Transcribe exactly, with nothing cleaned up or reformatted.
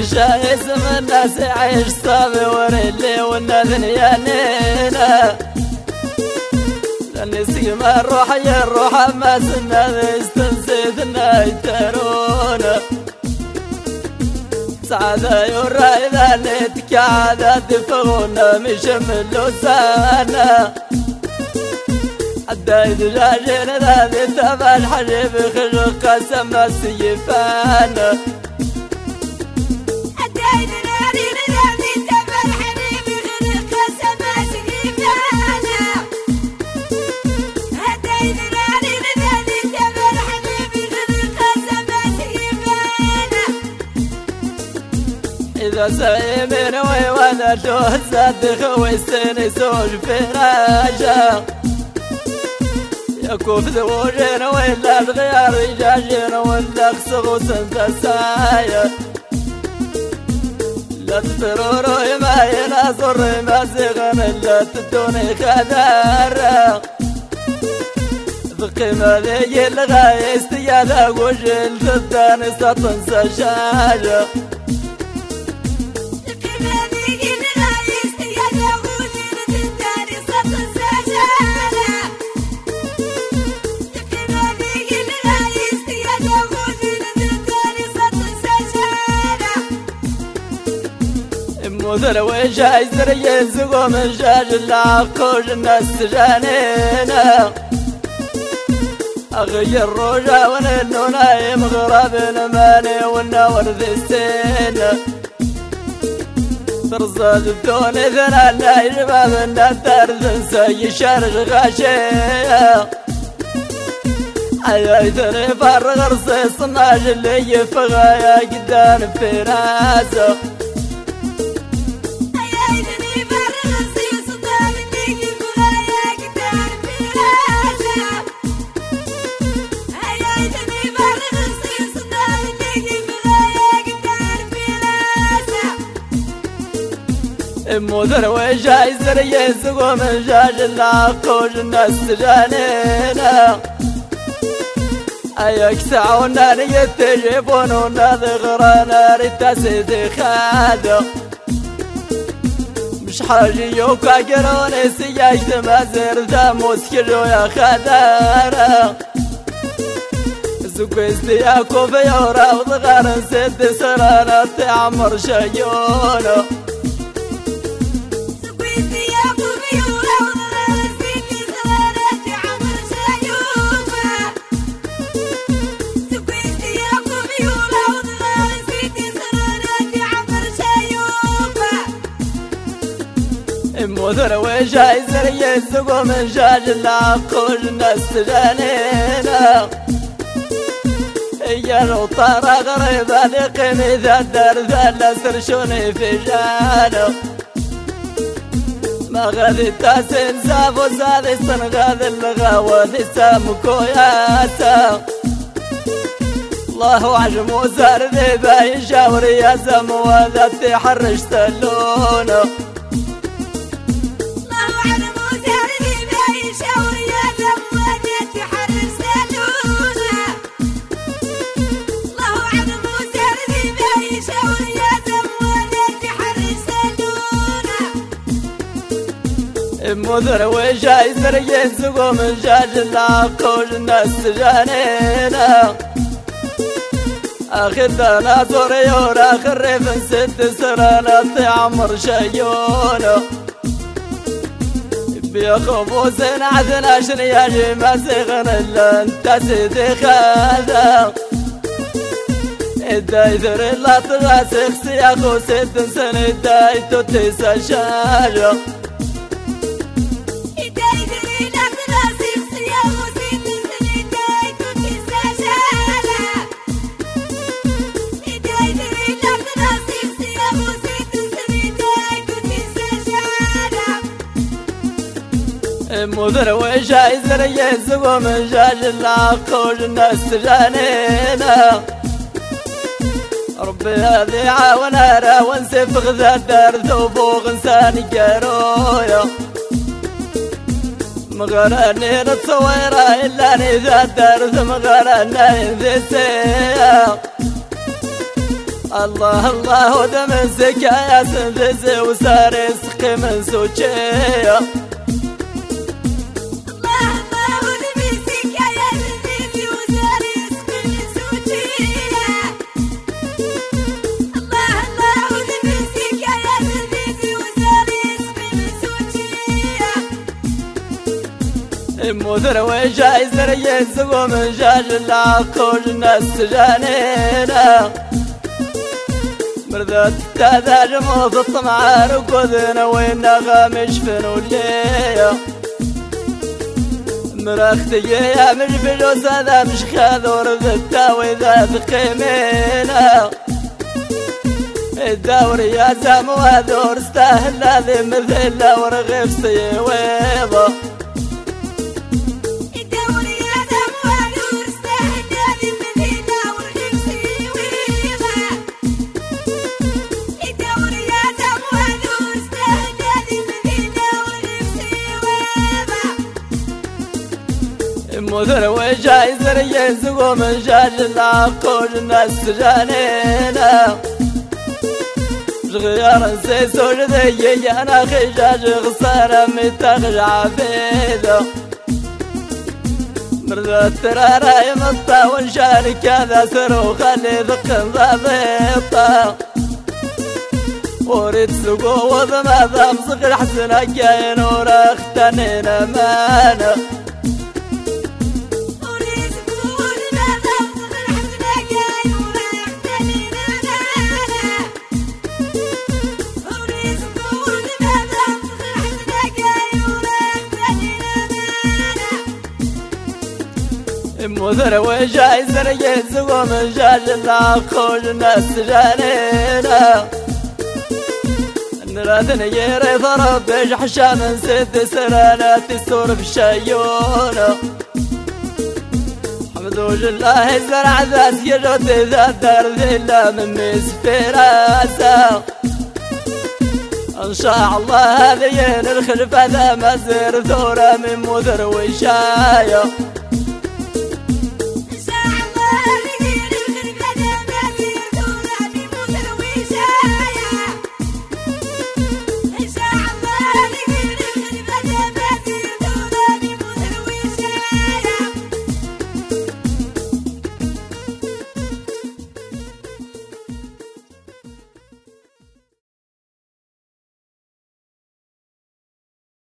عيشة اسم الناس عيش صابي وريلي والنذنيانينا نسيم الروح يا الروح ما سنة استنسيتنا يترونا سعادة يورا إذا نتك عادة تفغونا مشملو سانا حتى يدجاجين ذا ذي تبع الحجب خلق قسم السيفانا إذا سايمين ويوانا توزاد خوي السن سوج فراجة يكوف ذوجين ويلا الغيار رجاجين ولا خصغو سنتسايا لا تفرورو ما يناصر ما زغن لا تدوني خدارة بقيمة ذي الغاية استيادة وجل تداني ستنسى شاجة مثل وجاي زري زقو من جاج العقوج الناس جانينا أغير رجا وننو نايم غراب الماني والنور ذي السين ترصد الدوني ذنا نايم من الدار ذنسي شارج غاشية أيا يدري فرغ رصيص ناج اللي يفغايا قدام في راسه مودر وجاي زري يسقو من جاج العقوج الناس جانينا أياك سعونا يتجيبونونا ذغرانا ريتاسيدي خادو مش حاجي يوكا قروني سياج تمازر ذا موسكيلو يا خدارة سكويستي يا كوفي ورا وضغارن سيدي سرانا تعمر شيونو مثل وجاي زري يسقو من جاج العقوج الناس جانينا يا نوطارة غريبة لقيني ذا الدار ذا الأسر شوني في جانو ما غادي تاسين زافو زادي سنغاذي اللغاوة ذي سامكو ياسا الله عجمو زار ذي باين شاوري يا زمو ذا تحرش سلونه مذر وجاي زري يسقو من جاج العقوج الناس جانينا أخذنا زوري ورا خريف ست سرانا تعمر شيونو بيخوفو سن عدنا شنياجي ما سيغن إلا انت سيدي خاذا إدا يذر الله تغاسق سياخو ست سن إدا يتوتيسا شاجو مذر وجاي زري يسقو من جاج العقوج الناس جانينا ربي هذي عاونا را ونسفغ ذا الدار ذوبوغ انساني قارويا مغراني نتصويرا إلا ني ذا الدار ذا مغراني ذي سيا الله الله ودم الزكايا سنفز وسار يسقي من سوتشيا مدر وجاي زري زقو من جاج العقول الناس جانينا مرضات تاداج موت الطمع ركضنا وين غامش فنوليا مرختي يا مش فلوس هذا مش خاذور ذتا وإذا ثقيمينا الدور يا زام وهذور استاهل هذه مثل ورغف سيويضة مدر وجاي زري زقو من جاج العقول الناس جانينا غيار نسيسو لذي انا خجاج غصارة متاخج عفيدة مرضات ترارا يمطا ونشارك هذا سرو خلي ذقن ضابطة وريد سقو وضما ذا مصغر حسنا كاين ورا اختنينا مانا مدر وجاي زري زقو من جاج العقول الناس جانينا نرادن يري ضرب بيج حشام نسد سرانات السور بشيونا حمد الله زرع ذات يجد ذات دار ذلا من مسفراسا ان شاء الله هذين الخلفة ذا مزر ثورة من مدر وشايا